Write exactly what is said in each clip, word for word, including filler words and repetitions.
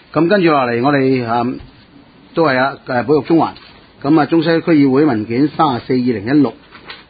咁跟住落嚟，我哋啊都係啊誒保育中環。咁啊，中西區議會文件三十四二零一六。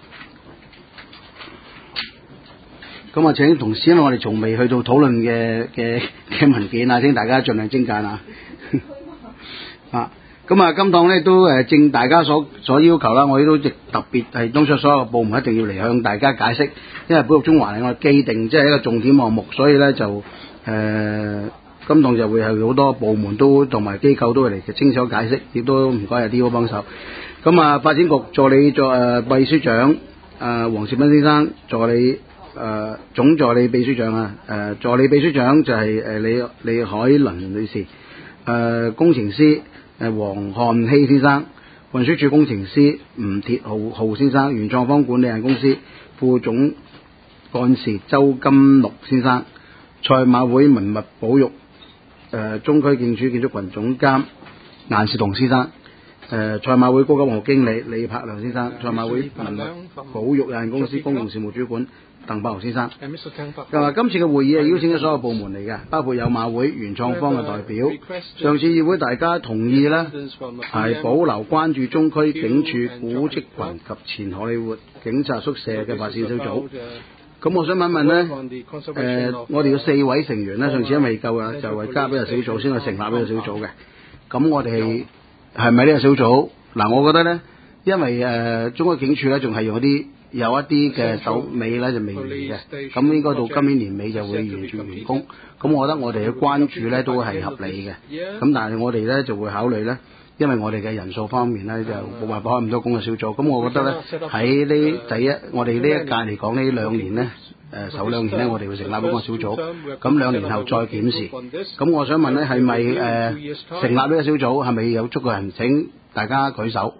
咁啊，請同事，因為我哋從未去到討論嘅嘅嘅文件啊，請大家盡量精簡啊。啊，咁啊，今趟咧都誒正大家所所要求啦，我哋都特別係當初所有部門一定要嚟向大家解釋，因為保育中環係我哋既定即係一個重點項目，所以咧就誒、呃、今趟就會係好多部門都同埋機構都會嚟清楚解釋，亦都唔該阿 D O 幫手。咁啊，發展局助理助誒、呃、秘書長誒、呃、黃兆斌先生，助理。誒、呃、總助理秘書長啊，誒、呃、助理秘書長就係誒李李海倫女士，誒、呃、工程師誒黃漢希先生，運輸署工程師吳鐵浩浩先生，原創方管理有限公司副總幹事周金綠先生，賽馬會文物保育誒、呃、中區建築建築群總監顏士同先生，誒、呃、賽馬會高級項目經理李柏良先生，賽馬會文物保育有限公司公共事務主管鄧柏豪先生。又話今次嘅會議係邀請咗所有部門嚟嘅，包括有馬會原創方嘅代表。上次議會大家同意呢係保留關注中區警署古蹟群及前荷里活警察宿舍嘅發展小組。咁我想問問呢，誒、呃、我哋嘅四位成員呢，上次因為夠啊，就係加俾個小組先去成立呢個小組嘅。咁我哋係咪呢個小組？嗱，我覺得呢，因為誒、呃、中區警署呢仲係用一啲。有一啲嘅手尾咧就未完嘅，咁應該到今年年尾就會完全完工。咁我覺得我哋嘅關注咧都係合理嘅。咁但係我哋咧就會考慮咧，因為我哋嘅人數方面咧就冇辦法開咁多工嘅小組。咁我覺得咧喺呢第一，我哋呢一屆嚟講呢兩年咧，誒、呃、首兩年咧我哋會成立嗰個小組。咁兩年後再檢視。咁我想問咧係咪誒成立呢個小組係咪有足夠人請大家舉手？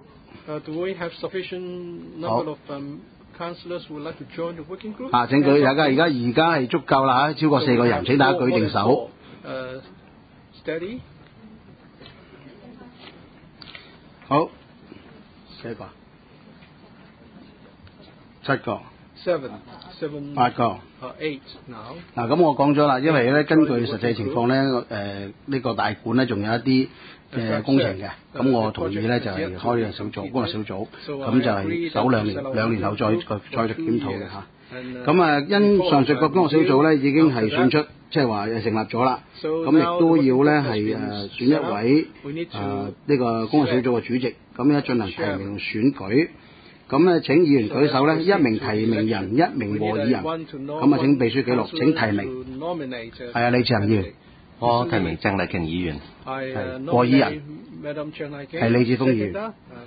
好。啊！請舉，大家而家而家係足夠啦嚇，超過四個人，請大家舉定手。好，幾個？七個。八個。嗱，咁我講咗啦，因為咧根據實際情況咧，誒、呃、呢、呢個大館咧仲有一啲嘅工程嘅，咁我同意咧就係、是、開呢個小組，工作小組，咁就係首兩年，兩年後再再再檢討嘅嚇。咁啊，因上述個工作小組咧已經係選出，即係話成立咗啦，咁亦都要咧係誒選一位誒呢、呃這個工作小組嘅主席，咁咧進行提名選舉。咁咧請議員舉手咧，一名提名人，一名和議人。咁啊請秘書記錄，請提名。係啊，李志恒議員。 我提名鄭麗瓊議員。 係和議人。係李志峰議員。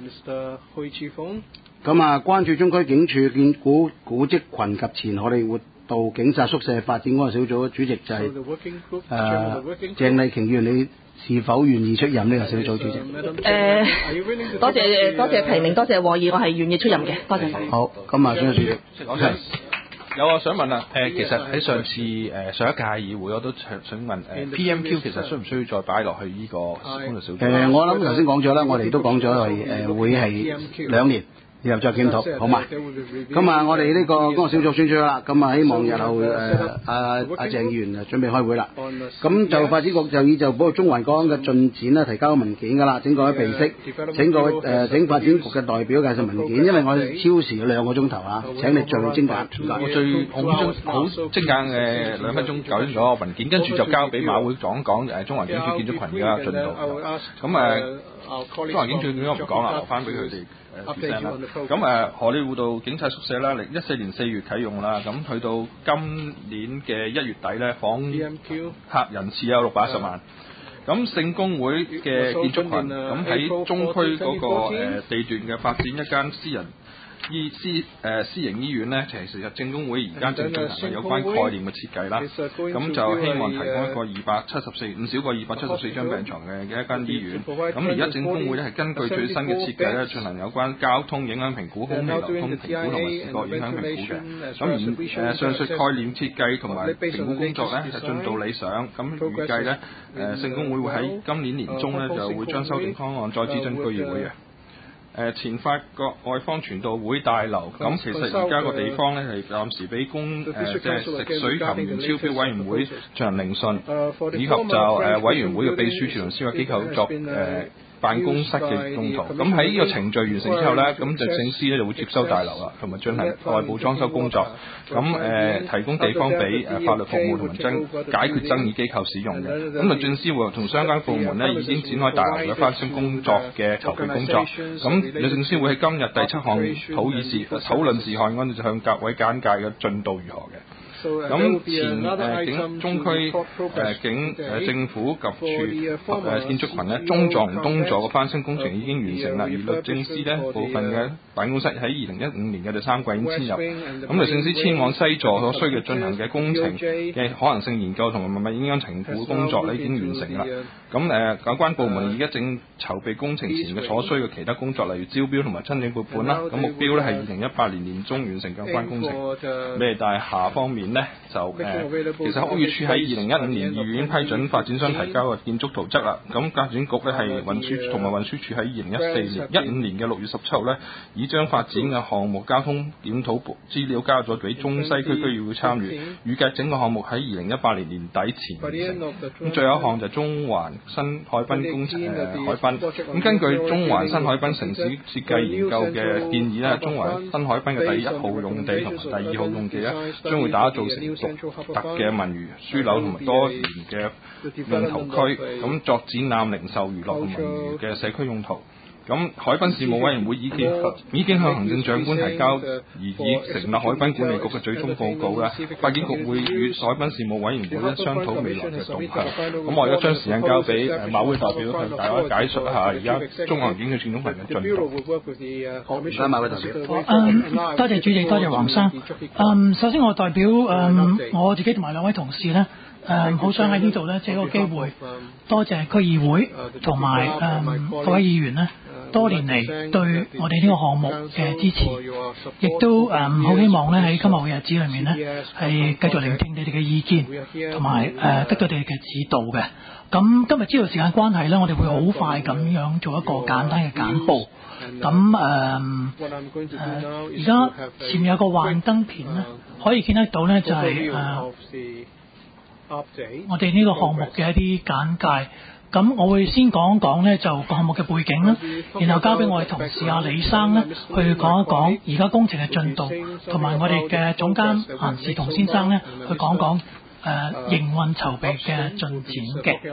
咁啊，關注中區警署建古古蹟群及前荷里活道警察宿舍發展嗰個小組主席就係、是、誒、呃、鄭麗瓊議員，你是否願意出任呢個小組主席？誒、 呃，多謝多謝提名，多謝和議，我係願意出任嘅，多謝晒。 好，咁啊，選主席。 有我想問啊，誒、呃，其實喺上次誒、呃、上一屆議會我都想想問誒、呃、P M Q 其實需唔需要再擺落去呢個工作小組？誒、 呃，我諗頭先講咗啦，我哋都講咗係誒會係兩年。然後再檢討，好嘛？咁啊，我哋呢個工作小組選出啦，咁啊，希望日後誒阿阿鄭議員啊準備開會啦。咁就發展局就以就保育中環港嘅進展啦，提交文件㗎啦，請各位備悉，請各位誒、呃、請發展局嘅代表介紹文件，因為我哋超時咗兩個鐘頭啊，請你盡量精簡。 我最好好精簡嘅兩分鐘講咗個文件，跟住就交俾馬會講講誒中環警署建築群嘅進度。咁誒。中環警署點解唔講啦？留翻俾佢哋誒説聲啦。咁誒荷里活道警察宿舍啦，一四年四月啟用啦，咁去到今年嘅一月底咧，訪客人次有六百一十萬。咁聖公會嘅建築群，咁喺中區嗰個誒地段嘅發展一間私人醫私誒、呃、私營醫院咧，其實聖公會而家正進行有關概念嘅設計啦，咁就希望提供一個二百七十四唔少過二百七十四張病床嘅嘅一間醫院。咁而家聖公會咧係根據最新嘅設計咧進行有關交通影響評估、空氣流通評估同埋視覺影響評估嘅。咁而誒上述概念設計同埋評估工作咧係進度理想，咁預計咧誒聖公會會喺今年年中咧就會將修訂方案再諮詢區議會嘅。 誒前法國外方傳道會大樓，咁其實而家個地方咧係暫時俾公誒即係食水含鉛超標委員會進行聆訊，以及就誒委員會嘅秘書處同司法機構作誒、呃、辦公室嘅用途。咁喺呢個程序完成之後咧，咁律政司咧就會接收大樓啦，同埋進行內部裝修工作。咁誒、呃、提供地方俾誒法律服務同埋爭解決爭議機構使用嘅。咁律政司會同相關部門咧已經展開大樓嘅翻新工作嘅籌備工作。咁律政司會喺今日第七項討議事討論事項嗰陣就向各位簡介嘅進度如何嘅。咁前誒、呃、警中區誒、呃、警誒、呃、政府及處誒、呃、建築群咧中座同東座嘅翻新工程已經完成啦，而律政司咧部分嘅辦公室喺二零一五年嘅第三季已經遷入。咁律政司遷往西座所需嘅進行嘅工程嘅可能性研究同埋物業影響評估工作咧已經完成啦。咁誒有關部門而家正籌備工程前嘅所需嘅其他工作，例如招標同埋申請撥款啦。咁目標咧係二零一八年年中完成有關工程。咩大廈方面咧就誒、呃，其實屋宇署喺二零一五年二月已經批准發展商提交嘅建築圖則啦。咁發展局咧係運輸同埋運輸署喺二零一四年一五年嘅六月十七號咧，已將發展嘅項目交通檢討資料交咗俾中西區區議會參與，預計整個項目喺二零一八年年底前完成。咁最後一項就係中環新海濱工程誒、呃、海濱。咁根據中環新海濱城市設計研究嘅建議咧，中環新海濱嘅第一號用地同埋第二號用地咧，將會打造成獨特嘅文娛書樓同埋多元嘅用途區，咁作展覽、零售、娛樂同文娛嘅社區用途。咁海濱事務委員會已經已經向行政長官提交而已成立海濱管理局嘅最終報告啦。發展局會與海濱事務委員會咧商討未來嘅動向。咁我而家將時間交俾誒馬會代表向大家解述一下而家中環境嘅建築群嘅進度。 好，唔該馬會代表。 嗯，多謝主席，多謝黃生。嗯，首先我代表嗯我自己同埋兩位同事咧，誒好想喺呢度咧借個機會，多謝區議會同埋誒各位議員咧。多年嚟對我哋呢個項目嘅支持，亦都誒好希望咧喺今後嘅日子裏面咧係繼續聆聽你哋嘅意見，同埋誒得到你哋嘅指導嘅。咁今日知道時間關係咧，我哋會好快咁樣做一個簡單嘅簡報。咁誒誒而家前面有個幻燈片咧，可以見得到咧就係、是、誒、呃、我哋呢個項目嘅一啲簡介。咁我會先講一講呢就個項目嘅背景啦，然後交俾我哋同事阿李生呢去講一講而家工程嘅進度，同埋我哋嘅總監顏士同先生呢去講講誒、呃、營運籌備嘅進展嘅。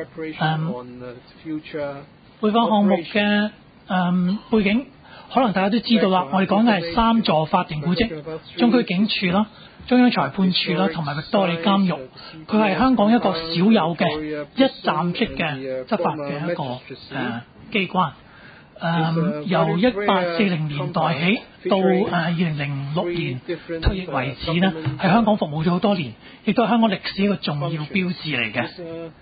誒背法項目嘅誒、呃、背景，可能大家都知道啦，我哋講嘅係三座法定古蹟，中區警署啦、中央裁判處啦，同埋域多利監獄，佢係香港一個少有嘅一站式嘅執法嘅一個誒、呃、機關。誒、呃、由一八四零年代起到誒二零零六年退役為止呢，喺香港服務咗好多年，亦都係香港歷史一個重要標誌嚟嘅。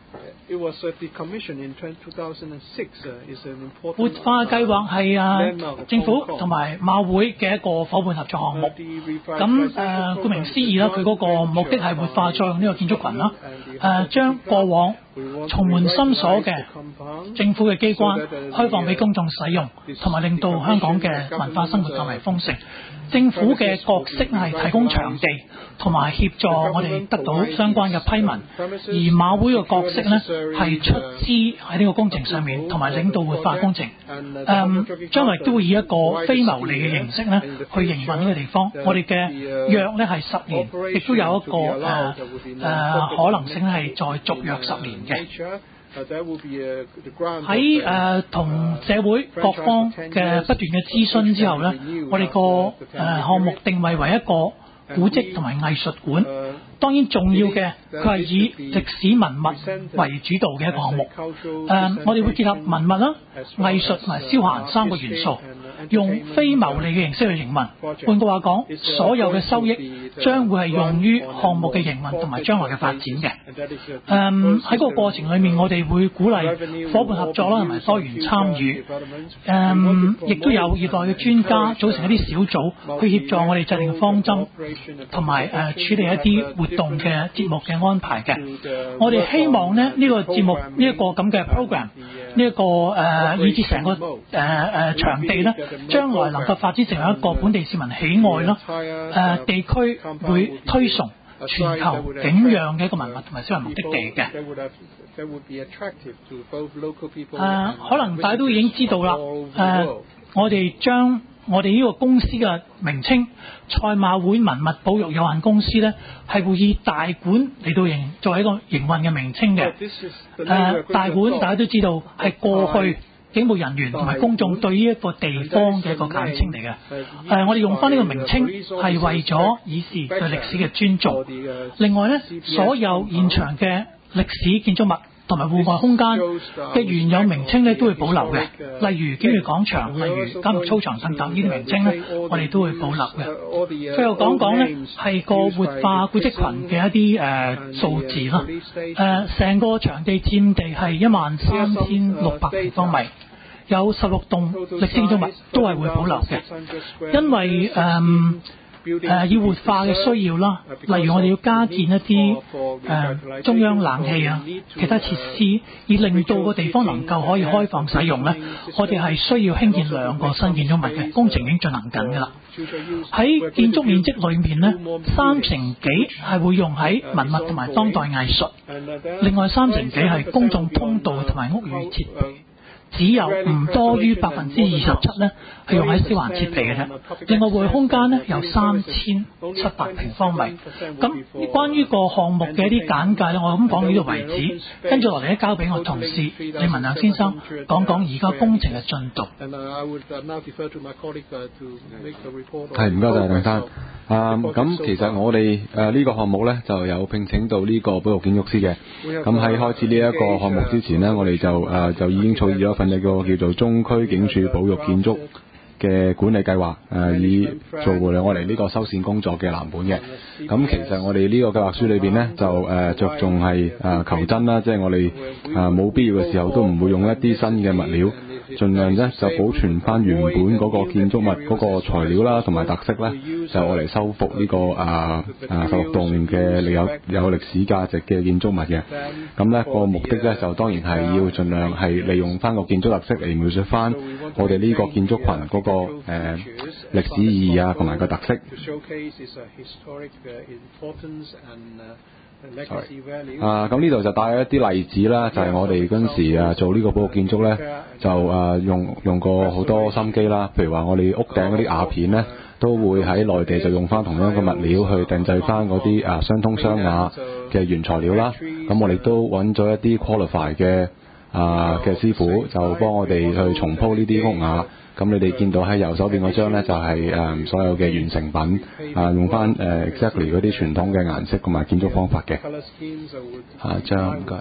活化計劃係啊政府同埋馬會嘅一個夥伴合作項目。咁誒、呃、顧名思義啦，佢嗰個目的係活化再用呢個建築群啦，誒、呃、將過往重門深鎖嘅政府嘅機關開放俾公眾使用，同埋令到香港嘅文化生活更為豐盛。政府嘅角色係提供場地同埋協助我哋得到相關嘅批文，而馬會嘅角色呢係出資喺呢個工程上面，同埋領導活化工程。誒將來都會以一個非牟利嘅形式呢去營運呢個地方。我哋嘅約呢係十年，亦都有一個誒誒、呃呃、可能性係再續約十年嘅。喺誒同社會各方嘅不斷嘅諮詢之後呢，我哋個誒項目定位為一個古蹟同埋藝術館。當然重要嘅，佢係以歷史文物為主導嘅一個項目。誒、呃，我哋會結合文物啦、藝術同埋消閒三個元素，用非牟利嘅形式去營運。換句話講，所有嘅收益將會係用於項目嘅營運同埋將來嘅發展嘅。誒喺個過程裏面，我哋會鼓勵夥伴合作啦，同埋多元參與。誒、呃，亦都有業內嘅專家組成一啲小組去協助我哋制定方針，同埋誒處理一啲活動嘅節目嘅安排嘅。我哋希望咧呢、這個節目呢一、這個咁嘅 program 呢一個誒、呃，以至成個誒誒、呃、場地咧，將來能夠發展成為一個本地市民喜愛啦，誒、呃、地區會推崇全球景仰嘅一個文物同埋私人目的地嘅。誒、呃，可能大家都已經知道啦。誒、呃，我哋將我哋呢個公司嘅名稱賽馬會文物保育有限公司咧，係會以大館嚟到營作為一個營運嘅名稱嘅。誒、呃，大館大家都知道係過去警務人員同埋公眾對呢一個地方嘅一個簡稱嚟嘅。誒、呃，我哋用翻呢個名稱係為咗以示對歷史嘅尊重。另外咧，所有現場嘅歷史建築物同埋戶外空間嘅原有名稱咧都會保留嘅，例如警署廣場、例如監獄操場等等呢啲名稱咧，我哋都會保留嘅。最後講講咧係個活化古蹟群嘅一啲誒、呃、數字啦。誒、呃，成個場地佔地係一萬三千六百平方米，有十六棟歷史建築物都係會保留嘅，因為誒。呃誒、呃、要活化嘅需要啦，例如我哋要加建一啲誒、呃、中央冷氣啊，其他設施，以令到個地方能夠可以開放使用咧，我哋係需要興建兩個新建築物嘅，工程已經進行緊㗎啦。喺建築面積裏面咧，三成幾係會用喺文物同埋當代藝術，另外三成幾係公眾通道同埋屋宇設備。只有唔多於百分之二十七咧係用喺消防設備嘅啫。另外戶外空間咧有三千七百平方米。咁關於個項目嘅一啲簡介咧，我咁講到呢度為止。跟住落嚟咧，交俾我同事李文亮先生講講而家工程嘅進度。 係，唔該晒梁生。啊，咁其實我哋誒呢個項目咧就有聘請到呢個保育建築師嘅。咁喺開始呢一個項目之前呢，我哋就誒、呃、就已經草擬咗一份一個叫做中區警署保育建築嘅管理計劃，誒、呃、以做我哋呢個修繕工作嘅藍本嘅。咁其實我哋呢個計劃書裏邊呢，就誒、呃、着重係誒、呃、求真啦，即係我哋誒冇必要嘅時候都唔會用一啲新嘅物料。盡量咧就保存翻原本嗰個建築物嗰個材料啦，同埋特色咧，就我嚟修復呢、這個啊啊十六棟嘅有有歷史價值嘅建築物嘅。咁咧、那個目的咧就當然係要盡量係利用翻個建築特色嚟描述翻我哋呢個建築群嗰、那個誒歷、呃、史意義啊，同埋個特色。啊，咁呢度就帶一啲例子啦，就係、是、我哋嗰陣時啊做呢個保育建築咧，就啊用用過好多心機啦。譬如話我哋屋頂嗰啲瓦片咧，都會喺內地就用翻同樣嘅物料去定製翻嗰啲啊雙通雙瓦嘅原材料啦。咁我哋都揾咗一啲 qualify 嘅啊嘅師傅，就幫我哋去重鋪呢啲屋瓦。咁你哋見到喺右手邊嗰張咧，就係、是、誒、呃、所有嘅完成品，啊用翻誒、呃、exactly 嗰啲傳統嘅顏色同埋建築方法嘅。下一張唔該。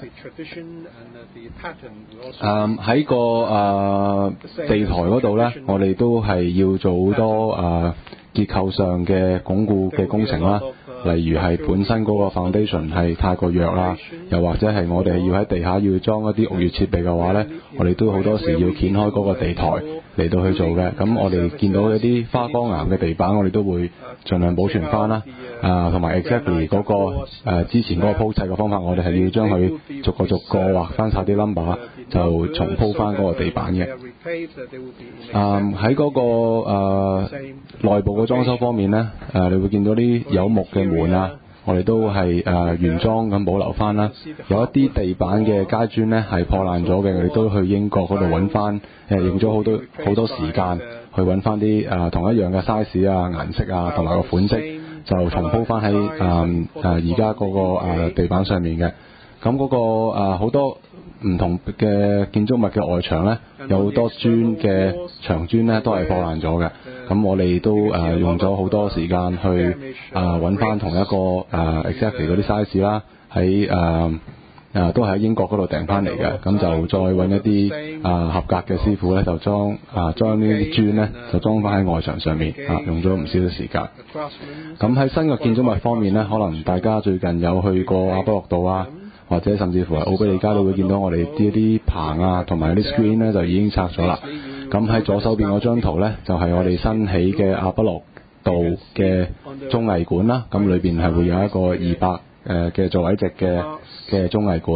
誒喺個誒、呃、地台嗰度咧，我哋都係要做好多誒、呃、結構上嘅鞏固嘅工程啦。例如係本身嗰個 foundation 係太過弱啦，又或者係我哋要喺地下要裝一啲屋宇設備嘅話呢，我哋都好多時要掀開嗰個地台嚟到去做嘅。咁我哋見到一啲花崗岩嘅地板，我哋都會盡量保存翻啦。啊，同埋 exactly 嗰、那個誒、呃、之前嗰個鋪砌嘅方法，我哋係要將佢逐個逐個畫翻晒啲 number，就重鋪翻嗰個地板嘅。啊，喺嗰、那個誒、呃、內部嘅裝修方面呢，誒、呃、你會見到啲有木嘅門啊，我哋都係誒、呃、原裝咁保留翻啦。有一啲地板嘅階磚呢係破爛咗嘅，我哋都去英國嗰度揾翻，誒用咗好多好多時間去揾翻啲誒同一樣嘅 size 啊、顏色啊同埋個款式，就重鋪翻喺誒誒而家嗰個誒、呃、地板上面嘅。咁嗰、那個誒好、呃、多唔同嘅建築物嘅外牆呢，有好多磚嘅牆磚呢都係破爛咗嘅。咁我哋都誒、呃、用咗好多時間去誒揾翻同一個誒、呃、exactly 嗰啲 size 啦，喺誒誒都係喺英國嗰度訂翻嚟嘅。咁就再揾一啲誒、呃、合格嘅師傅呢，就裝誒將呢啲磚呢就裝翻喺外牆上面啊，用咗唔少嘅時間。咁喺新嘅建築物方面呢，可能大家最近有去過亞波諾道啊，或者甚至乎係奧比利街都會見到我哋啲啲棚啊，同埋啲 screen 咧就已經拆咗啦。咁喺左手邊嗰張圖咧，就係、是、我哋新起嘅亞波諾道嘅綜藝館啦。咁裏邊係會有一個二百誒嘅座位席嘅嘅綜藝館，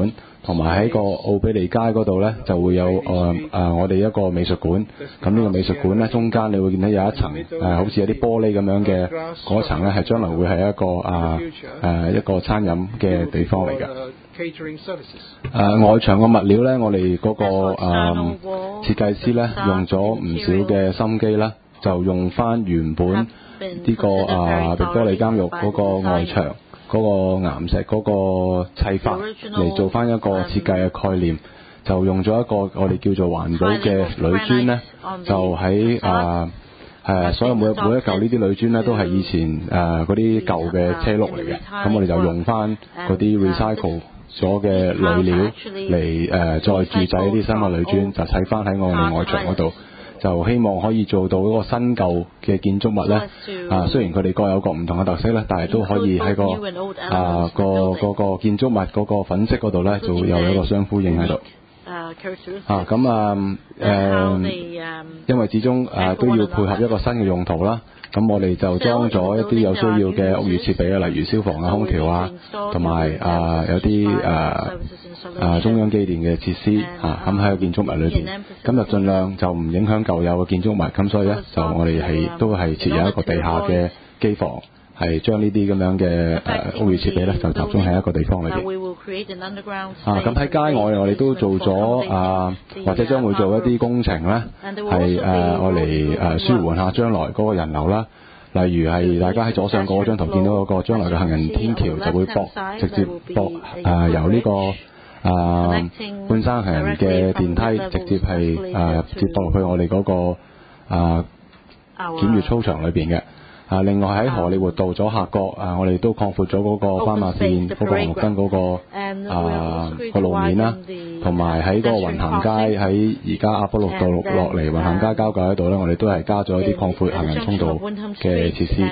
同埋喺個奧比利街嗰度呢，就會有誒誒、呃、我哋一個美術館。咁呢個美術館呢，中間你會見到有一層誒、呃，好似有啲玻璃咁樣嘅嗰層呢，係將來會係一個啊誒、呃、一個餐飲嘅地方嚟嘅。誒、呃、外牆嘅物料呢，我哋嗰、那個誒、呃、設計師呢，用咗唔少嘅心機啦，就用翻原本呢、這個啊域多利監獄嗰個外牆嗰、那個岩石嗰個砌法嚟做翻一個設計嘅概念，就用咗一個我哋叫做環保嘅鋁磚呢，就喺啊誒所有每每一嚿呢啲鋁磚呢，都係以前誒嗰啲舊嘅車轆嚟嘅，咁我哋就用翻嗰啲 recycle咗嘅鋁料嚟誒、呃、再注製一啲新嘅鋁磚，就砌翻喺我哋外牆嗰度，就希望可以做到嗰個新舊嘅建築物咧。啊，雖然佢哋各有各唔同嘅特色咧，但係都可以喺個啊個嗰個建築物嗰個粉飾嗰度咧，就會有一個相呼應喺度。啊，咁啊誒、呃，因為始終誒、呃、都要配合一個新嘅用途啦。咁我哋就裝咗一啲有需要嘅屋宇設備啊，例如消防啊、空調啊，同埋啊有啲誒誒中央機電嘅設施啊，咁喺個建築物裏邊，咁就盡量就唔影響舊有嘅建築物，咁所以咧就我哋係都係設有一個地下嘅機房，係將呢啲咁樣嘅誒屋宇設備咧就集中喺一個地方裏邊。啊，咁喺街外我哋都做咗啊，或者將會做一啲工程咧，係誒我嚟誒舒緩下將來嗰個人流啦。例如係大家喺左上角嗰張圖見到嗰個將來嘅行人天橋就會駁直接駁誒、呃、由呢、這個誒、呃、半山行人嘅電梯直接係誒、呃、接駁落去我哋嗰、那個誒、呃、檢閱操場裏邊嘅。啊，另外喺荷里活道左下角啊，我哋都擴闊咗嗰個斑馬線嗰個紅綠燈嗰個啊個路面啦，同埋喺嗰個雲咸街喺而家阿波綠道落嚟雲咸街交界嗰度咧，我哋都係加咗一啲擴闊行人通道嘅設施。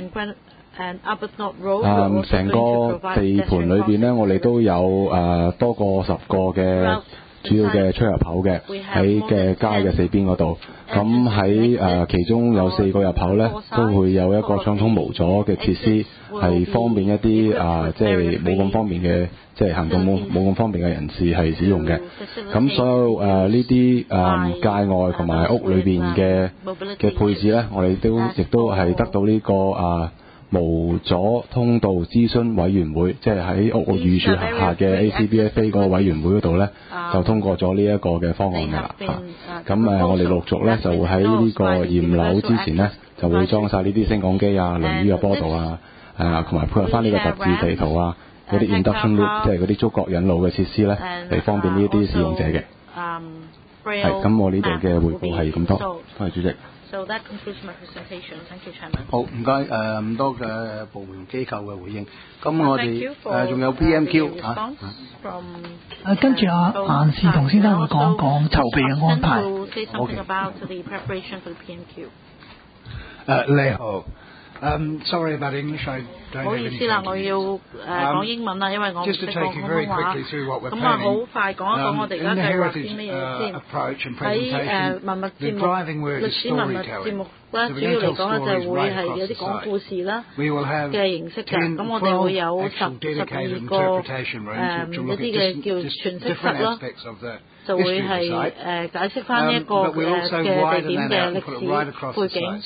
啊，成個地盤裏邊咧，我哋都有誒多過十個嘅主要嘅出入口嘅喺嘅街嘅四邊嗰度。咁喺誒其中有四個入口咧，都會有一個暢通無阻嘅設施，係方便一啲啊，即係冇咁方便嘅，即係行動冇冇咁方便嘅人士係使用嘅。咁所有誒呢啲誒街外同埋屋裏邊嘅嘅配置咧，我哋都亦都係得到呢、這個啊無阻通道諮詢委員會，即係喺屋宇署轄下嘅 A C B F A 嗰個委員會嗰度咧，就通過咗呢一個嘅方案㗎啦嚇。咁誒，我哋陸續咧就會喺呢個驗樓之前咧，就會裝晒呢啲升降機啊、輪椅嘅坡道啊，誒同埋配合翻呢個特製地圖啊，嗰啲 induction loop，即係嗰啲觸覺引路嘅設施咧，嚟方便呢啲使用者嘅。係，咁我呢度嘅匯報係咁多，多謝主席。 So that concludes my presentation. Thank you, Chairman. 好，唔該誒咁多嘅部門機構嘅回應。咁我哋誒仲有 P M Q 啊。 誒跟住啊，顏士同先生會講講籌備嘅安排。 Okay. About the preparation for the P M Q. 誒你好。Um, sorry about English. I don't 唔好意思啦，我要誒講英文啦，因為我唔識講廣東話。咁啊，好快講一講我哋而家計劃啲乜嘢先。喺誒文物節目、歷史文物節目咧，主要嚟講咧就會係有啲講故事啦嘅形式嘅。咁我哋會有十十二個誒一啲嘅叫詮釋室啦。就會係誒、呃、解釋翻一個誒嘅地點嘅歷史背景。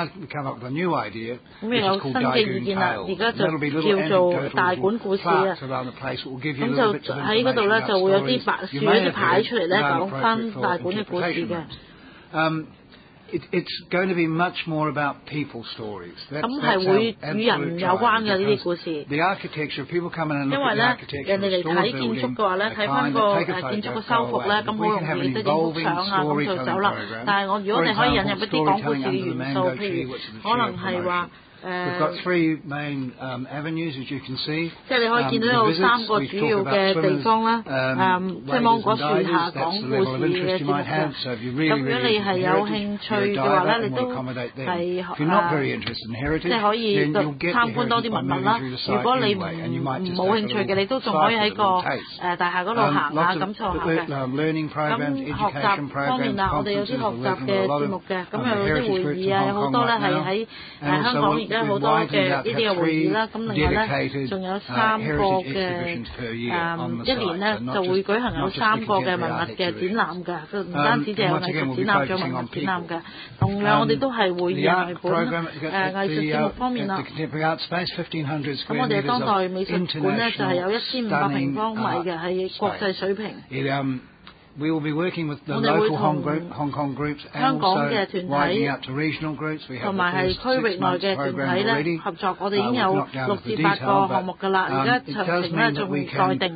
咁又有新嘅意見啦，而家就叫做大館故事啊。咁就喺嗰度咧就會有啲白樹一啲牌出嚟咧，講翻大館嘅故事嘅。 It, it's going to be much more about people stories. 咁係會與人有關嘅呢啲故事。 The architecture, people come in and look 因為咧，人哋嚟睇建築嘅話咧，睇翻個誒建築嘅修復咧，咁好容易即係影幅相啊，咁就走啦。但係我如果你可以引入一啲講故事嘅元素，譬如可能係話。 We've got three main um, avenues, as you can see. 即係你可以見到有三個主要嘅地方啦，誒，即係芒果樹下講故事嘅節目嘅。咁如果你係有興趣嘅話咧，你都係誒，即係可以參觀多啲文物啦。如果你唔冇興趣嘅，你都仲可以喺個誒大廈嗰度行下，感受下嘅。咁學習方面啊，我哋有啲學習嘅節目嘅，咁有啲會議啊，有好多咧係喺誒香港而者好多嘅呢啲嘅會議啦。咁另外咧，仲有三個嘅誒一年咧就會舉行有三個嘅文物嘅展覽㗎，唔單止淨係藝術展覽，仲有文物展覽㗎。同樣我哋都係會以為本誒藝術節目方面啦。咁我哋當代美術館咧就係有一千五百平方米嘅，係國際水平。 We will be working with the local Hong, group, Hong Kong groups and also widening out to regional groups. We have 同埋係區域內嘅團體咧合作，我哋已經有六至八個項目㗎啦，而家詳情咧仲未待定。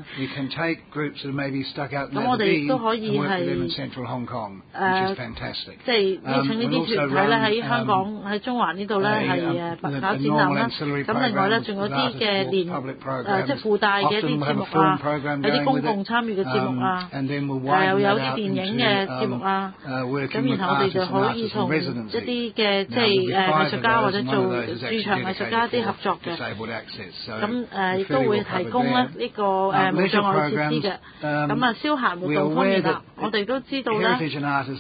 咁我哋亦都可以係誒，即係邀請呢啲團體咧喺香港喺中環呢度咧係誒搞展覽啦。咁另外咧仲有啲嘅連誒即係附帶嘅一啲節目啊，有啲公共參與嘅節目啊，誒。又有啲電影嘅節目啊，咁、uh, 然後我哋就可以同一啲嘅即係誒藝術家或者做駐場藝術家啲合作嘅，咁誒亦都會提供咧呢、這個誒無障礙設施嘅，咁啊消閒活動方面啦，我哋都知道咧誒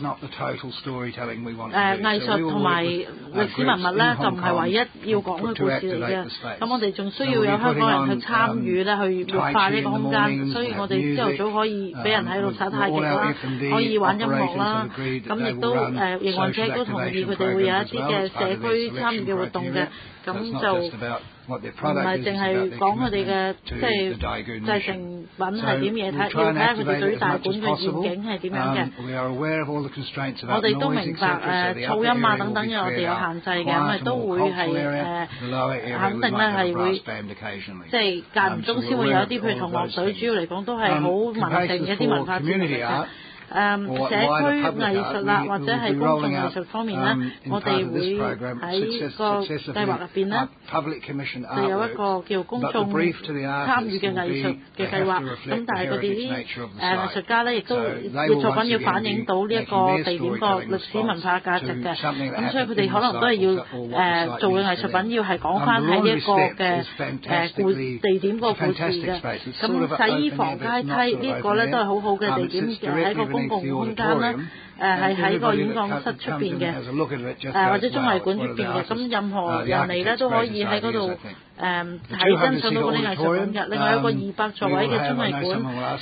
藝術同埋歷史文物咧就唔係唯一要講嘅故事嚟嘅，咁我哋仲需要有香港人去參與咧去活化呢個空間，所以我哋朝頭早可以俾人喺度耍太極啦，可以玩音樂啦，咁亦都誒營運者都同意佢哋會有一啲嘅社區參與嘅活動嘅，咁就唔係淨係講佢哋嘅即係製成品係點嘢睇，要睇下佢哋對於大館嘅願景係點樣嘅。我哋都明白誒噪音啊等等嘅我哋有限制嘅，咁誒都會係誒肯定咧係會即係間唔中先會有一啲譬如同樂隊，主要嚟講都係好文靜嘅一啲文化節目嘅。誒、um, 社區藝術啦，或者係公眾藝術方面咧， um, 我哋會喺個計劃入邊咧，就有一個叫公眾參與嘅藝術嘅計劃。咁但係佢哋啲誒藝術家咧，亦都嘅作品要反映到呢一個地點個歷史文化價值嘅。咁所以佢哋可能都係要誒、呃、做嘅藝術品要係講翻喺呢一個嘅誒故地點個故事嘅。咁洗衣房階梯呢個咧都係好好嘅地點嘅喺個公共空間啦，誒係喺個演講室出邊嘅，誒或者綜藝館出邊嘅，咁任何人嚟咧都可以喺嗰度誒睇欣賞到嗰啲藝術品嘅。另外有個二百座位嘅綜藝館，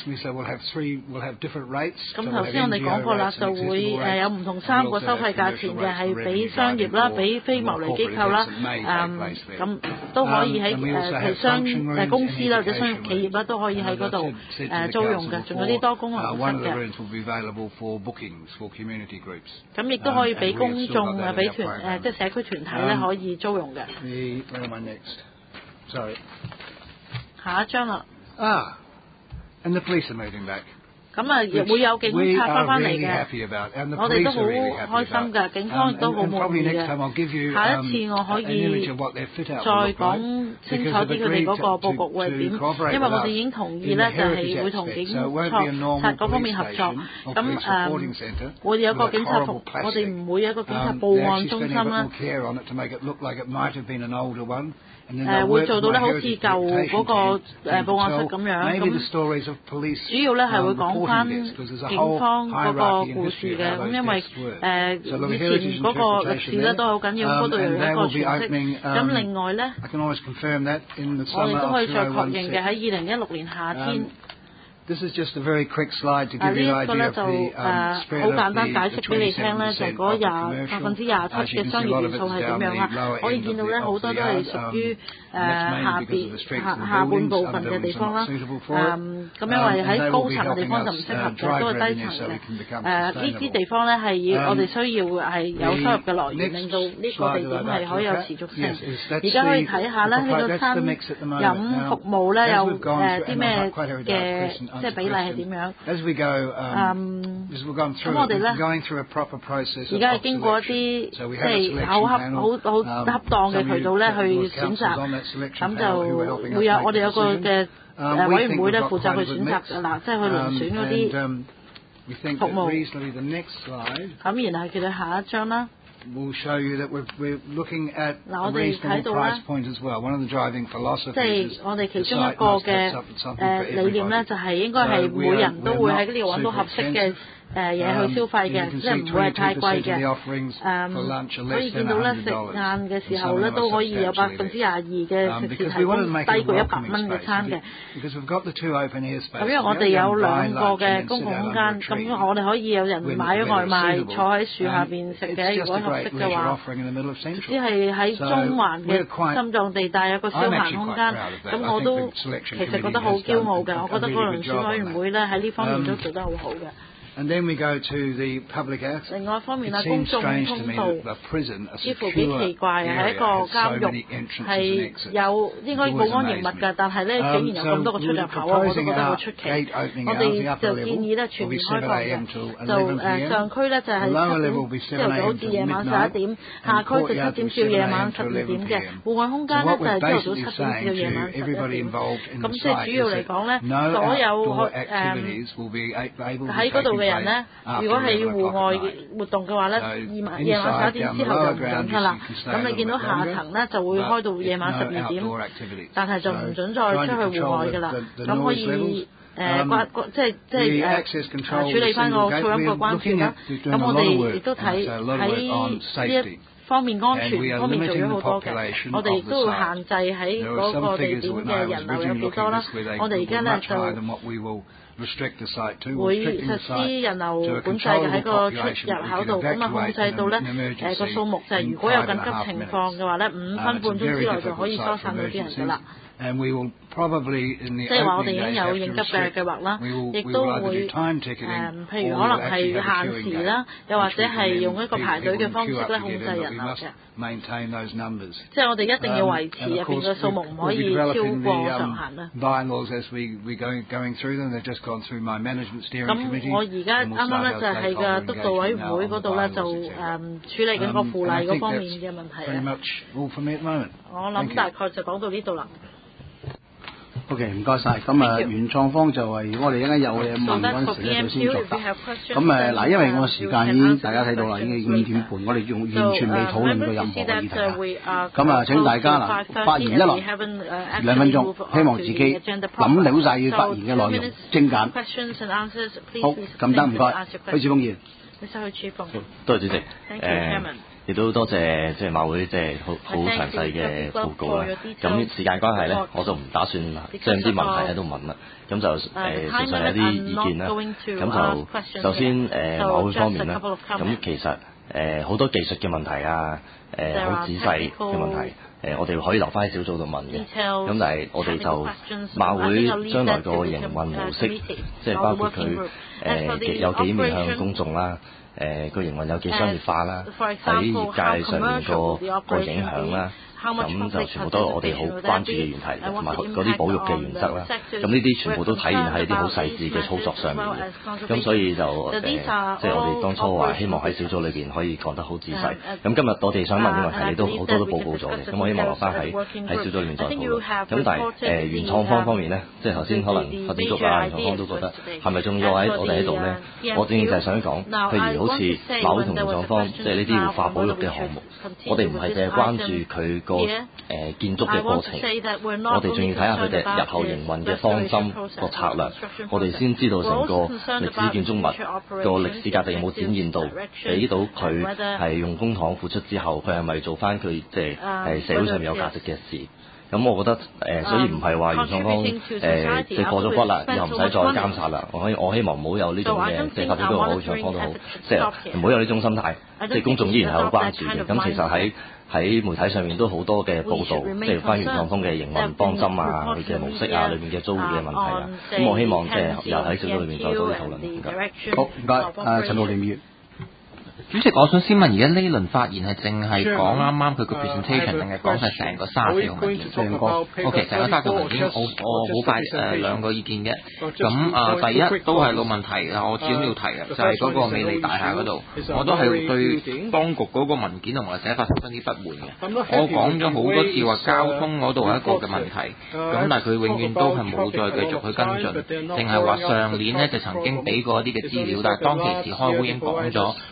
咁頭先我哋講過啦，就會誒有唔同三個收費價錢嘅，係俾商業啦，俾非牟利機構啦，誒咁都可以喺誒係商誒公司啦或者商業企業啦都可以喺嗰度誒租用嘅，仲有啲多功能室嘅。咁亦都可以俾公眾啊，俾團誒即係社區團體咧可以租用嘅。下一張啦。 啊 and the police are moving back. 咁啊，亦會有警察翻返嚟嘅，我哋都好開心㗎，警方亦都好滿意嘅。下一次我可以再講清楚啲佢哋嗰個佈局會係點，因為我哋已經同意咧，就係會同警察嗰方面合作。咁誒，我哋有個警察服，我哋唔會有一個警察報案中心啦。誒會做到咧，好似舊嗰個誒報案室咁樣，咁主要咧係會講翻警方嗰個故事嘅，咁因為誒以前嗰個歷史咧都好緊要，嗰度有一個傳釋。咁另外咧，我哋都可以再確認嘅喺二零一六年夏天。 This is just a very quick slide to 啊 give you an 呢一個咧 idea 就 of 誒 the um, 好 spread 簡 of 單解 the 釋俾你聽咧，就嗰廿百分之廿七嘅商業元素係點樣啦？可以見到咧好多都係屬於誒下邊下下半部分嘅地方啦。誒咁因為喺高層嘅地方就唔適合嘅，都係低層嘅。誒呢啲地方咧係要我哋需要係有收入嘅來源，令到呢個地點係可以有持續性。而家可以睇下咧，呢個餐飲服務咧有誒啲咩嘅即係比例係點樣？嗯，咁我哋咧而家係經過一啲即係好恰好好恰當嘅渠道咧去選擇，咁就會有我哋有個嘅誒委員會咧負責去選擇㗎啦，即係去遴選嗰啲服務。咁然後叫佢下一張啦。 We'll show you that we're, we're looking at a reasonable price point as well. One of the driving philosophies 即係我哋其中一個嘅誒理念咧，就係應該係每人都會喺呢度揾到合適嘅誒嘢去消費嘅，即係唔會係太貴嘅。誒可以見到咧，食晏嘅時候咧都可以有百分之廿二嘅食肆提供低過一百蚊嘅餐嘅。咁因為我哋有兩個嘅公共空間，咁我哋可以有人買咗外賣坐喺樹下邊食嘅，如果合適嘅話。只係喺中環嘅心臟地帶有個消閒空間，咁我都其實覺得好驕傲嘅。我覺得個輪選委員會咧喺呢方面都做得好好嘅。 And then we go to the public act. 另外一方面啦，公眾通道似乎幾奇怪，係一個監獄，係有應該保安嚴密㗎，但係咧竟然有咁多個出入口啊，我都覺得好出奇。我哋就建議咧全面開放嘅，就誒上區咧就係七點朝早至夜晚十一點，下區就七點至夜晚十二點嘅。戶外空間咧就係朝頭早七點至到夜晚十一點。咁即係主要嚟講咧，所有誒喺嗰度嘅人咧，如果係要戶外活動嘅話咧，夜晚十一點之後就唔準㗎啦。咁你見到下層咧就會開到夜晚十二點，但係就唔準再出去戶外㗎啦。咁可以誒關即係即係誒處理翻個噪音嘅關注啦。咁我哋亦都睇喺呢一方面安全方面做咗好多嘅，我哋亦都會限制喺嗰個地點嘅人流有幾多啦。我哋而家咧就會實施人流管制嘅喺個出入口度，咁啊控制到咧誒個數目就係如果有緊急情況嘅話咧，五分半鐘之內就可以疏散到啲人㗎啦。 And we will probably in the 即係話我哋已經有應急嘅計劃啦，亦都會誒、呃，譬如可能係限時啦，又或者係用一個排隊嘅方式咧控制人流嘅。即係我哋一定要維持入邊嘅數目唔可以超過上限啦。咁我而家啱啱咧就係個督導委員會嗰度咧就誒、嗯、處理緊個附例嗰方面嘅問題啊。我諗大概就講到呢度啦。 OK， 唔該晒。咁啊，原創方就係我哋一陣間有嘢問嗰陣時咧，就先作答。咁誒嗱，因為我時間已經大家睇到啦，已經五點半，我哋用完全未討論過任何嘅議題啊。咁啊，請大家嗱發言一落兩分鐘，希望自己諗了晒要發言嘅內容，精簡。好，咁得唔該，許智峰議員。 多謝主席。誒。亦都多謝即係馬會即係好好詳細嘅報告啦。咁時間關係咧，我就唔打算將啲問題喺度問啦。咁就誒純粹係一啲意見啦。咁就首先誒、呃、馬會方面咧，咁其實誒好、呃、多技術嘅問題啊，誒、呃、好仔細嘅問題，誒、呃、我哋可以留翻喺小組度問嘅。咁但係我哋就馬會將來個營運模式，即係包括佢誒、呃、有幾面向公眾啦。誒個營運有幾商業化啦，喺業界上面個個影響啦，咁就全部都係我哋好關注嘅議題，同埋嗰啲保育嘅原則啦。咁呢啲全部都體現喺啲好細緻嘅操作上面嘅。咁所以就誒，即、呃、係、就是、我哋當初話希望喺小組裏邊可以講得好仔細。咁今日我哋想問嘅問題，你都好多都報告咗嘅。咁我希望留翻喺喺小組裏面再討論。咁但係誒、呃、原創方方面咧，即係頭先可能發展局啊、原創方都覺得係咪仲要喺我哋喺度咧？我正正就係想講，譬如好似馬會同原創方，即係呢啲活化保育嘅項目，我哋唔係淨係關注佢個誒建築嘅過程，我哋仲要睇下佢哋日後營運嘅方針個策略，我哋先知道成個歷史建築物個歷史價值有冇展現到，俾到佢係用公帑付出之後，佢係咪做翻佢即係誒社會上面有價值嘅事。咁我覺得誒、呃，所以唔係話原創方誒即係過咗骨啦，又唔使再監察啦。我可以我希望唔好有呢種嘅，即係發展都好，原創方都好，即係唔好有呢種心態。即係公眾依然係好關注嘅。咁其實喺喺媒體上面都好多嘅報導，即係關於原創方嘅營運方針啊、佢嘅模式啊、裏面嘅租戶嘅問題啊。咁我希望即係又喺小組裏面再多啲討論。唔該。 好，唔該。誒，陳浩濂議員。 主席，我想先問，而家呢輪發言係淨係講啱啱佢個 presentation，定係講晒成個三十四個文件？成個 OK， 成個三十四個文件，我我好快誒、呃、兩個意見嘅。咁啊、呃，第一都係老問題啊，我始終要提嘅就係、是、嗰個美利大廈嗰度，我都係對當局嗰個文件同埋寫法十分之不滿嘅。我講咗好多次話交通嗰度係一個嘅問題，咁但係佢永遠都係冇再繼續去跟進，淨係話上年呢就曾經俾過一啲嘅資料，但係當其時開會已經講咗嗰啲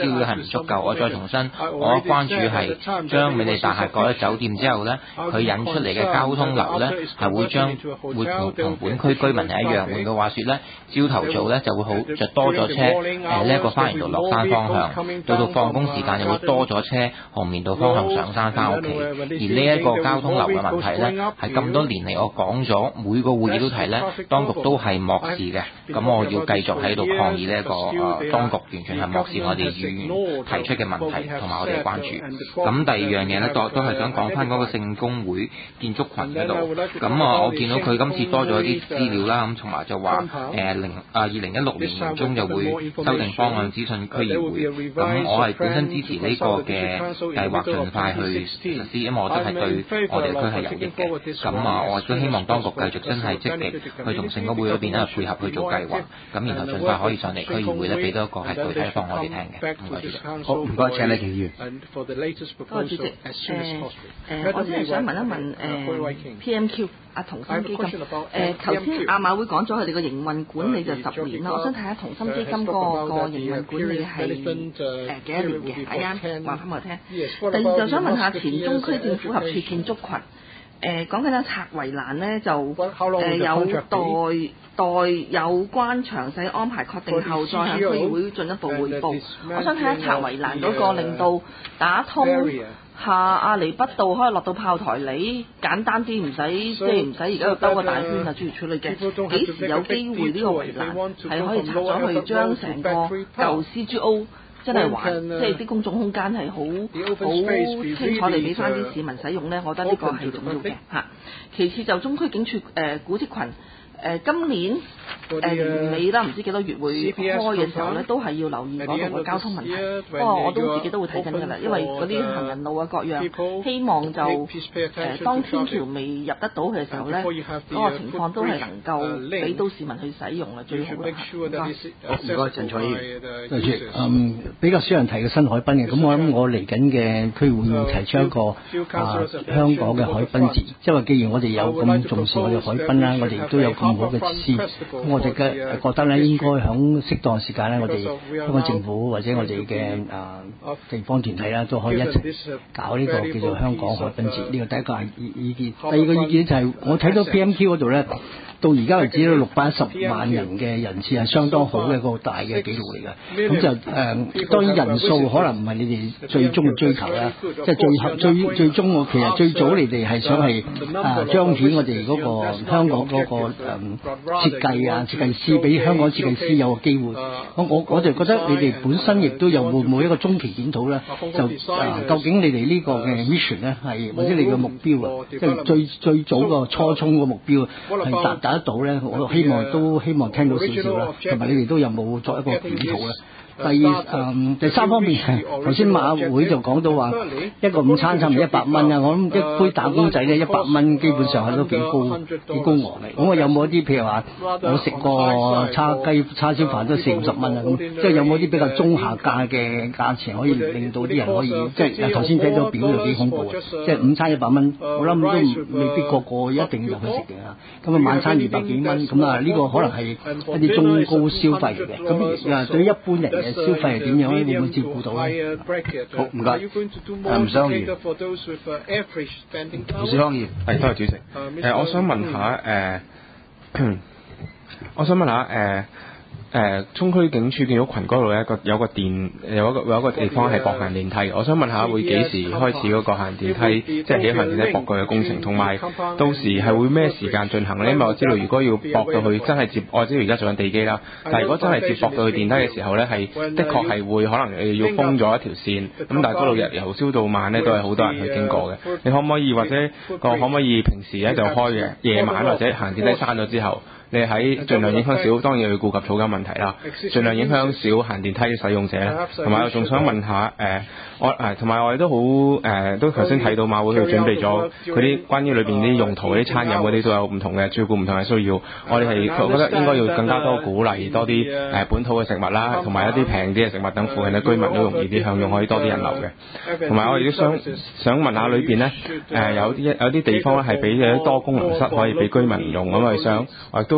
料係唔足夠。我再重申，我關注係將美利大廈改咗酒店之後咧，佢引出嚟嘅交通流咧係會將會同同本區居民係一樣。換句話說咧，朝頭早咧就會好就多咗車誒呢一個花園道落山方向，到到放工時間又會多咗車紅棉道方向上山翻屋企。而呢一個交通流嘅問題咧，係咁多年嚟我講咗每個會議都提咧，當局都係漠視嘅。咁我要繼續喺度抗議呢、這、一個誒、呃，當局完全係漠視我哋議員提出嘅問題同埋我哋嘅關注。咁第二樣嘢咧，都都係想講翻嗰個聖公會建築群嗰度。咁啊，我見到佢今次多咗啲資料啦，咁同埋就話誒零啊二零一六年年中就會修訂方案諮詢區議會。咁我係本身支持呢個嘅計劃盡快去實施，因為我覺得係對我哋區係有益嘅。咁啊，我亦都希望當局繼續真係積極去同聖公會嗰邊咧配合去做計劃，咁然後盡快可以上嚟區議會咧，俾多一個係具體嘅方案我哋聽嘅。唔該主席。 好，唔該，請李婷議員。 多謝主席。誒誒，我只係想問一問誒 P M Q 啊同心基金誒，頭先亞馬會講咗佢哋個營運管理就十年啦，我想睇下同心基金嗰個個營運管理係誒幾多年嘅？大家話翻我聽。第二就想問下前中區政府合署建築群。誒講緊咧拆圍欄咧就誒、呃、有待待有關詳細安排確定後再向區議會進一步彙報。我想睇下拆圍欄嗰個令到打通下亞厘畢道可以落到炮台里，簡單啲，唔使即係唔使而家要兜個大圈啊諸如此類嘅。幾時有機會呢個圍欄係可以拆咗去，將成個舊 C G O真係還，即係啲公眾空間係好好清楚地俾翻啲市民使用咧，我覺得呢個係重要嘅嚇。其次就中區警署誒、呃、古蹟群誒、呃、今年誒年尾啦，唔知幾多月會開嘅時候咧，都係要留意嗰度嘅交通問題。不過我都自己都會睇緊㗎啦，因為嗰啲行人路啊各樣，希望就誒、呃、當天橋未入得到嘅時候咧，嗰、那個情況都係能夠俾到市民去使用啊，最好啦。唔該， 唔該，陳蔡議員。對住嗯比較少人提嘅新海濱嘅，咁我諗我嚟緊嘅區會會提出一個啊香港嘅海濱節，因為既然我哋有咁重視我哋海濱啦，我哋都有咁好嘅設施，咁我哋嘅覺得咧應該響適當時間咧，我哋香港政府或者我哋嘅啊地方團體啦，都可以一齊搞呢個叫做香港海濱節。呢個第一個係意意見，第二個意見就係我睇到 P M Q 嗰度咧，到而家為止都六百一十萬人嘅人次係相當好嘅一個大嘅紀錄嚟嘅。咁就誒、呃、當然人數可能唔係你哋最終嘅追求啦，即係最最最終我其實最早你哋係想係啊彰顯我哋嗰個香港嗰、嗰個誒、嗯、設計啊設計師，俾香港設計師有個機會。我我我就覺得你哋本身亦都有會唔會一個中期檢討咧？就誒、呃、究竟你哋呢個嘅 mission 咧係或者你嘅目標啊，即係最最早個初衷個目標係達達得到咧？我希望都希望聽到少少啦，同埋你哋都有冇作一個檢討咧？第二誒、嗯、第三方面，頭先馬會就講到話一個午餐差唔多一百蚊啊，我諗一杯打工仔咧一百蚊基本上係都幾高幾高昂嚟。咁我有冇一啲譬如話我食過叉雞叉燒飯都四五十蚊啊，咁即係有冇啲比較中下價嘅價錢可以令到啲人可以即係頭先睇到表就幾恐怖啊！即係午餐一百蚊，我諗都未必個個一定入去食嘅啊。咁啊晚餐二百幾蚊，咁啊呢個可能係一啲中高消費嚟嘅。咁啊對於一般人嘅消費係點樣咧？會唔會照顧到咧？好，唔該。吳生議員，吳少康議員， 係多謝主席。誒、呃，我想問下誒、呃，我想問下誒。呃誒，中區警署建築群嗰度咧，個有個電有一個有一個地方係駁行電梯。我想問下，會幾時開始嗰個行電梯，即係起行電梯駁過嘅工程？同埋到時係會咩時間進行咧？因為我知道如果要駁到去真係接，我知道而家做緊地基啦。但係如果真係接駁到去電梯嘅時候咧，係的確係會可能誒要封咗一條線。咁但係嗰度日由朝到晚咧都係好多人去經過嘅。你可唔可以或者個可唔可以平時咧就開嘅，夜晚或者行電梯閂咗之後？你喺盡量影響少，當然要顧及草根問題啦。盡量影響少行電梯嘅使用者啦。同埋我仲想問下，誒、呃，我誒同埋我哋都好誒、呃，都頭先睇到馬會去準備咗嗰啲關於裏邊啲用途嗰啲餐飲嗰啲都有唔同嘅照顧唔同嘅需要。我哋係我覺得應該要更加多鼓勵多啲誒、呃、本土嘅食物啦，同埋一啲平啲嘅食物，等附近嘅居民都容易啲享用，可以多啲人流嘅。同埋我哋都想想問下裏邊咧，誒、呃、有啲有啲地方咧係俾咗多功能室可以俾居民用，咁我哋想我亦都。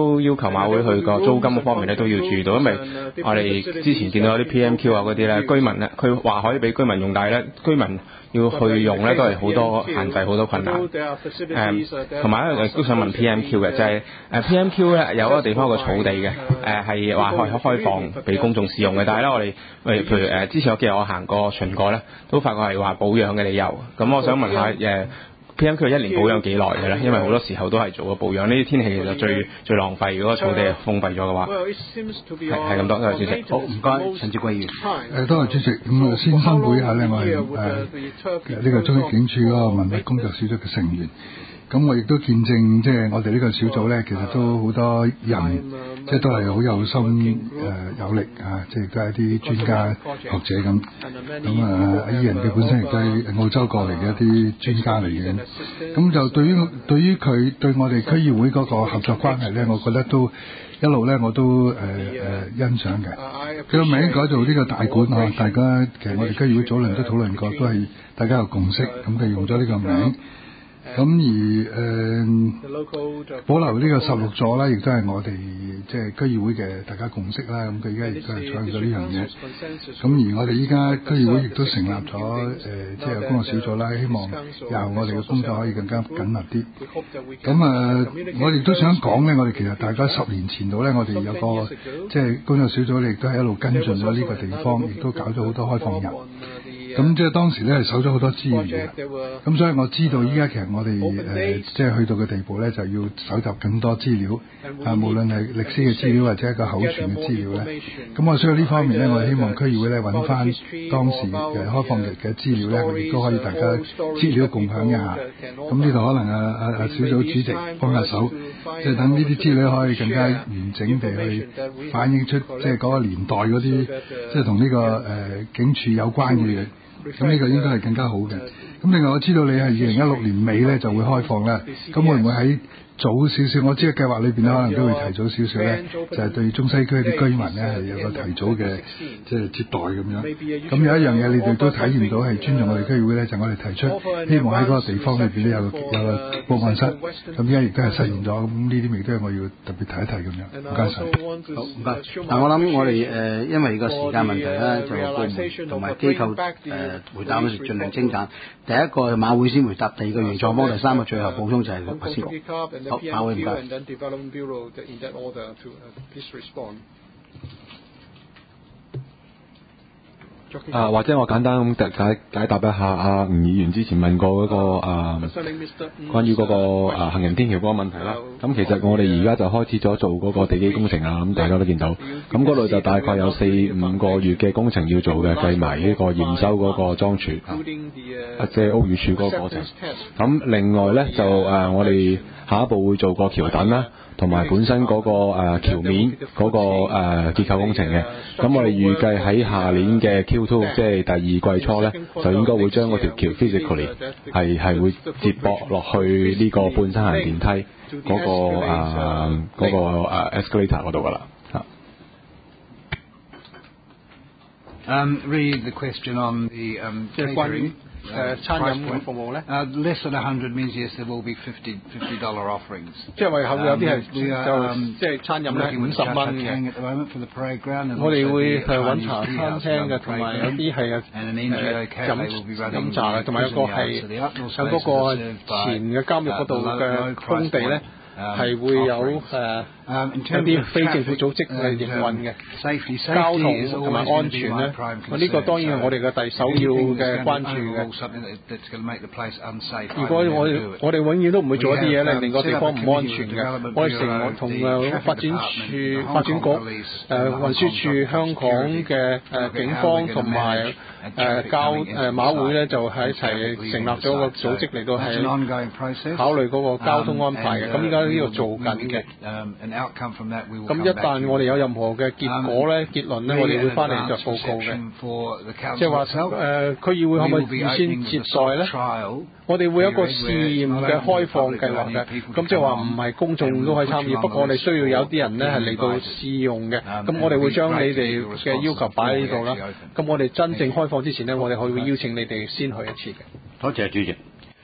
都要求馬會去個租金方面咧都要注意到，因為我哋之前見到有啲 P M Q 啊嗰啲咧，居民咧佢話可以俾居民用，但係咧居民要去用咧都係好多限制，好多困難。誒同埋咧都想問 P M Q 嘅，就係、是、誒 P M Q 咧有一個地方有個草地嘅，誒係話開開放俾公眾使用嘅，但係咧我哋我哋譬如誒之前我記得我行過巡過咧，都發覺係話保養嘅理由。咁我想問下誒。P M Q 一年保養幾耐嘅咧？因為好多時候都係做個保養，呢啲天氣其實最最浪費。如果草地封閉咗嘅話，係係咁多。多謝主席。好，唔該，陳志貴議員。 誒，多謝主席。咁啊，先申報一下咧，我係誒呢個中警署嗰個文物工作小組嘅成員。咁我亦都見證，即係我哋呢個小組咧，其實都好多人，即係都係好有心誒、呃、有力啊！即係都係一啲專家學者咁。咁啊，阿伊人佢本身亦都係澳洲過嚟嘅一啲專家嚟嘅。咁就對於對於佢對我哋區議會嗰個合作關係咧，我覺得都一路咧我都誒誒、呃呃、欣賞嘅。佢個名改做呢個大館啊！大家其實我哋區議會早輪都討論過，都係大家有共識，咁佢用咗呢個名。咁而誒、呃、保留呢個十六座啦，亦都係我哋即係區議會嘅大家共識啦。咁佢而家亦都係採用咗呢樣嘢。咁而我哋依家區議會亦都成立咗誒，即係工作小組啦，希望以後我哋嘅工作可以更加緊密啲。咁啊、呃，我亦都想講咧，我哋其實大家十年前度咧，我哋有個即係工作小組，亦都係一路跟進咗呢個地方，亦都搞咗好多開放日。咁即係當時咧係搜咗好多資源嘅，咁所以我知道依家其實我哋誒、呃、即係去到嘅地步咧，就要搜集更多資料，啊無論係歷史嘅資料或者一個口傳嘅資料咧。咁我所以呢方面咧，我希望區議會咧揾翻當時嘅開放日嘅資料咧，我哋都可以大家資料共享一下。咁呢度可能啊啊啊小組主席幫下手，即係等呢啲資料可以更加完整地去反映出即係嗰個年代嗰啲即係同呢個誒、呃、警署有關嘅嘢。咁呢個應該係更加好嘅。咁另外我知道你係二零一六年尾咧就會開放啦。咁會唔會喺早少少？我知嘅計劃裏邊咧，可能都會提早少少咧，就係、是、對中西區啲居民咧係有個提早嘅即係接待咁樣。咁有一樣嘢你哋都體驗到係尊重我哋區議會咧，就係、我哋提出希望喺嗰個地方裏邊咧有個有個報案室。咁而家亦都係實現咗。咁呢啲亦都係我要特別提一提咁樣。唔該晒。 好，唔該。但我諗我哋誒、呃，因為個時間問題咧，就部門同埋機構誒、呃、回答嗰時盡量精簡。第一個馬會先回答，第二個原創方，第三個最後補充就係律師局。好，馬會唔該。 啊，或者我簡單咁解解答一下阿吳議員之前問過嗰、那個啊，關於嗰、那個啊行人天橋嗰個問題啦。咁其實我哋而家就開始咗做嗰個地基工程啦，咁大家都見到。咁嗰度就大概有四五個月嘅工程要做嘅，計埋呢個驗收嗰個樁柱啊，即係屋宇署嗰個過程。咁另外咧就誒、啊，我哋下一步會做個橋墩啦。同埋本身嗰、那個誒橋、呃、面嗰、那個誒、呃、結構工程嘅，咁我哋預計喺下年嘅 Q 二 即係第二季初咧，就應該會將嗰條橋 physically 係係會接駁落去呢個半山行電梯嗰、那個誒嗰、呃那個誒、呃、escalator 嗰度噶啦嚇。 Um, read the question on the um, catering. 誒餐飲嘅服務咧， 誒 less than a hundred means yes there will be fifty fifty dollar offerings。 即係話後有啲係就即係餐飲咧五十蚊嘅。我哋會係揾茶餐廳嘅，同埋有啲係誒飲飲茶嘅，同埋有個係喺嗰個前嘅監獄嗰度嘅空地咧。係會有誒一啲非政府組織嚟營運嘅交通同埋安全咧，呢個當然係我哋嘅第首要嘅關注嘅。如果我哋我哋永遠都唔會做一啲嘢咧，令個地方唔安全嘅。我哋成同誒發展處、發展局、誒運輸處、香港嘅誒警方同埋誒交誒馬會咧，就喺一齊成立咗個組織嚟到係考慮嗰個交通安排嘅。咁依家呢度做緊嘅，咁一旦我哋有任何嘅結果咧、結論咧，我哋會翻嚟作報告嘅。即係話誒區議會可唔可以預先接待咧？我哋會有一個試驗嘅開放計劃嘅，咁即係話唔係公眾都可以參與，不過我哋需要有啲人咧係嚟到試用嘅。咁我哋會將你哋嘅要求擺喺呢度啦。咁我哋真正開放之前咧，我哋可以邀請你哋先去一次嘅。 多謝主席。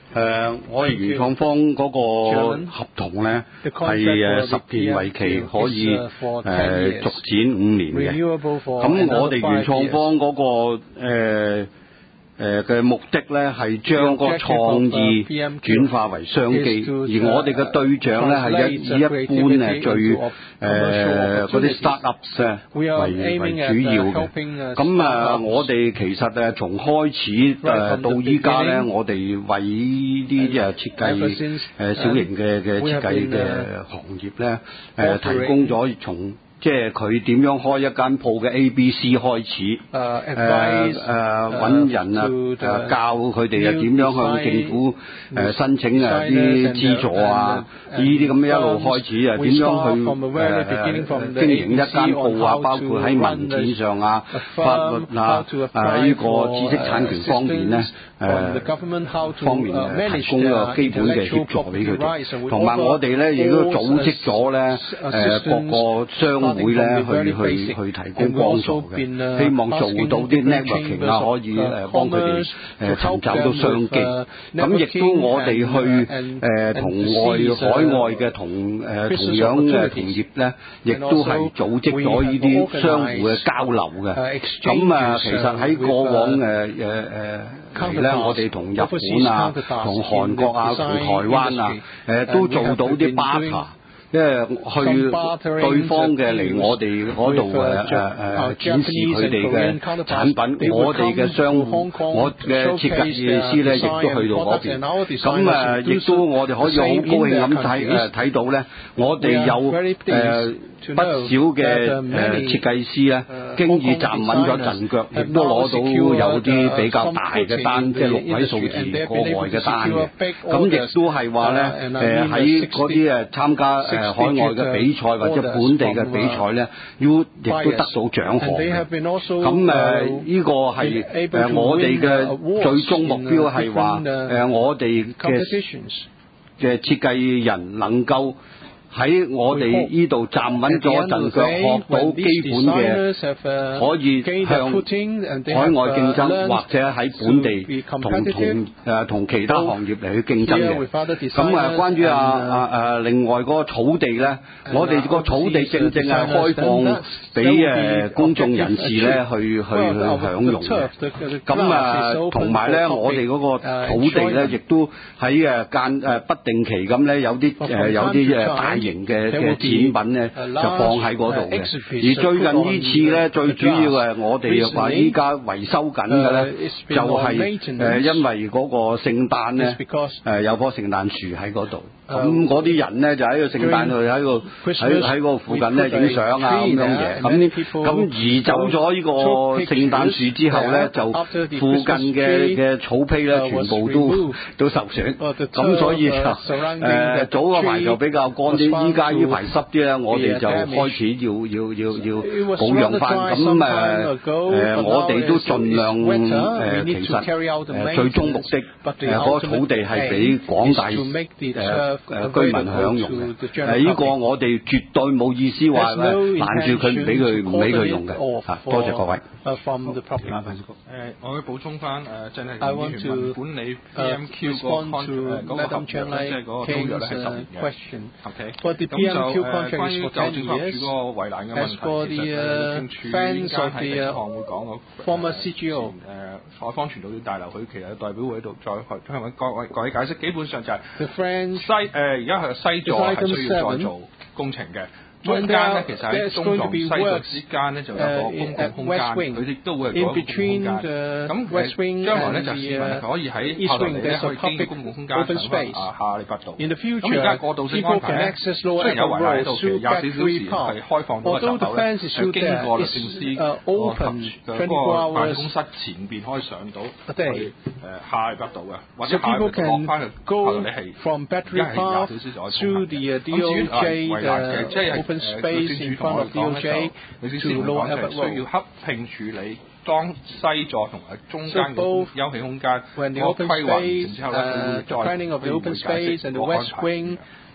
誒，我哋原創方嗰個合同咧係誒十年為期，可以誒續展五年嘅。咁我哋原創方嗰個誒誒嘅目的咧係將個創意轉化為商機，而我哋嘅對象咧係以以一般誒最誒嗰啲 start-ups 啊為為主要嘅。咁啊，我哋其實誒從開始誒到依家咧，我哋為呢啲誒設計誒小型嘅嘅設計嘅行業咧誒提供咗從即係佢點樣開一間鋪嘅 A B C 開始，誒誒揾人啊誒教佢哋啊點樣向政府誒申請啊啲資助啊，呢啲咁樣一路開始啊，點樣去誒誒經營一間鋪啊，包括喺文件上啊、法律啊、誒呢個知識產權方面咧誒方面誒提供個基本嘅協助俾佢哋，同埋我哋咧亦都組織咗咧誒各個商會咧去去去提供幫助嘅，希望做到啲 networking 啊，可以誒幫佢哋誒尋找到商機。咁亦都我哋去誒同外海外嘅同誒同樣嘅同業咧，亦都係組織咗呢啲相互嘅交流嘅。咁啊，其實喺過往誒誒誒嚟咧，我哋同日本啊、同韓國啊、同台灣啊誒都做到啲 barter。因為去對方嘅嚟我哋嗰度誒誒誒展示佢哋嘅產品，我哋嘅商戶，我嘅設計師咧亦都去到嗰邊。咁誒，亦都我哋可以好高興咁睇誒睇到咧，我哋有誒不少嘅誒設計師咧，經已站穩咗陣腳，亦都攞到有啲比較大嘅單，即係六位數字過外嘅單嘅。咁亦都係話咧誒喺嗰啲誒參加誒海外嘅比賽或者本地嘅比賽咧，要亦都得到獎項。咁誒呢個係誒我哋嘅最終目標係話誒我哋嘅嘅設計人能夠喺我哋呢度站穩咗陣腳，學到基本嘅可以向海外競爭，或者喺本地同同誒同其他行業嚟去競爭嘅。咁啊，關於啊啊誒另外嗰個草地咧，我哋個草地正正係開放俾誒公眾人士咧去去去享用嘅。咁啊，同埋咧，我哋嗰個土地咧，亦都喺誒間誒不定期咁咧，有啲誒有啲誒大型嘅嘅展品咧就放喺嗰度嘅，而最近呢次咧最主要係我哋話依家維修緊嘅咧，就係誒因為嗰個聖誕咧誒有棵聖誕樹喺嗰度，咁嗰啲人咧就喺個聖誕度喺個喺喺個附近咧影相啊咁樣嘢，咁咁移走咗呢個聖誕樹之後咧，就附近嘅嘅草坯咧全部都都受損，咁所以就誒早嗰排就比較乾啲，依家呢排濕啲咧，我哋就開始要要要要保養翻。咁誒誒，我哋都盡量誒，其實誒最終目的誒嗰個土地係俾廣大誒誒居民享用嘅。誒呢個我哋絕對冇意思話咧攔住佢唔俾佢唔俾佢用嘅。嚇，多謝各位。誒， 我會補充翻誒，真係議員文管理 P M Q 嗰個 contract 嗰個合約咧，即係嗰個租約咧係十年嘅。OK。咁就誒關於舊政法處嗰個圍欄嘅問題，其實政處應該係第一項會講嗰誒之前誒海芳傳道大樓，佢其實代表會喺度再去向各位各位解釋，基本上就係西誒而家係西座係需要再做工程嘅。中間咧，其實喺中座西座之間咧就有個公共空間，佢亦都會係嗰個公共空間。咁誒將來咧就市民可以喺後嚟咧可以經過公共空間上啊下利拔道。咁而家過渡性安排咧，雖然有圍欄喺度，其實廿四小時係開放到嘅閘口咧，係經過律政司嘅嗰個辦公室前邊可以上到去誒下利拔道嘅，或者下利拔道落翻去後嚟係而家係廿小時左右通行嘅。咁至於圍欄嘅即係Open space in front of D O J to lower Abbott Road， 需要合併處理當西座同埋中間嘅休憩空間嗰個規劃完成之後咧，佢會再會會解釋嗰個安排。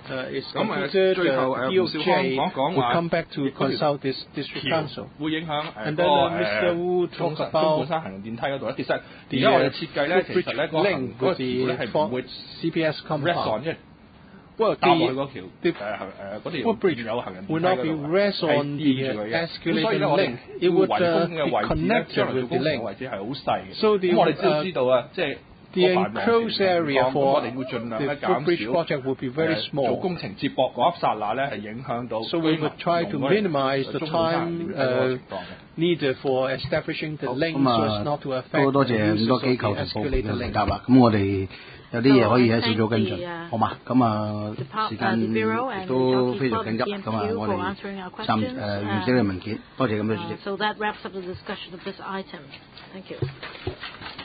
咁誒最後誒吳兆康講講話， come back to consult this district council 會影響誒嗰 And then 個 Mister Wu 誒中 talked 中 about 半山行人電梯嗰度咧，其實而家我哋設計咧，其實咧嗰個行嗰個橋咧係唔會 C P S rest on， 因為 Well, 搭落去嗰條 the, 誒誒嗰條 footbridge 有行人電 would 梯 not 嗰 be 度 rest 係 on 掂 the 住佢 uh, 嘅。咁所以 escalator 咧，我哋 link. It would 圍 uh, 封嘅 be 位置咧，將 connected 來做 with the 工程嘅 link. 位置係好細嘅。 So the, 咁我哋都 uh, 知道啊，即係 the enclosed area for the footbridge project would be very 誒 small. 做工程接駁嗰一剎那咧，係影響到 So we would try to minimize the time uh, needed for establishing the link 咁 so 啊 as not to affect 多多 the 謝 uses 咁多 of 機 the 構同部門 escalator 嘅 link. 答啦。咁我哋有啲嘢可以喺小組跟進，好嘛？咁啊時間亦都非常緊急，咁啊我哋暫誒完成呢個文件，多謝咁多主席。 So that wraps up the discussion of this item. Thank you.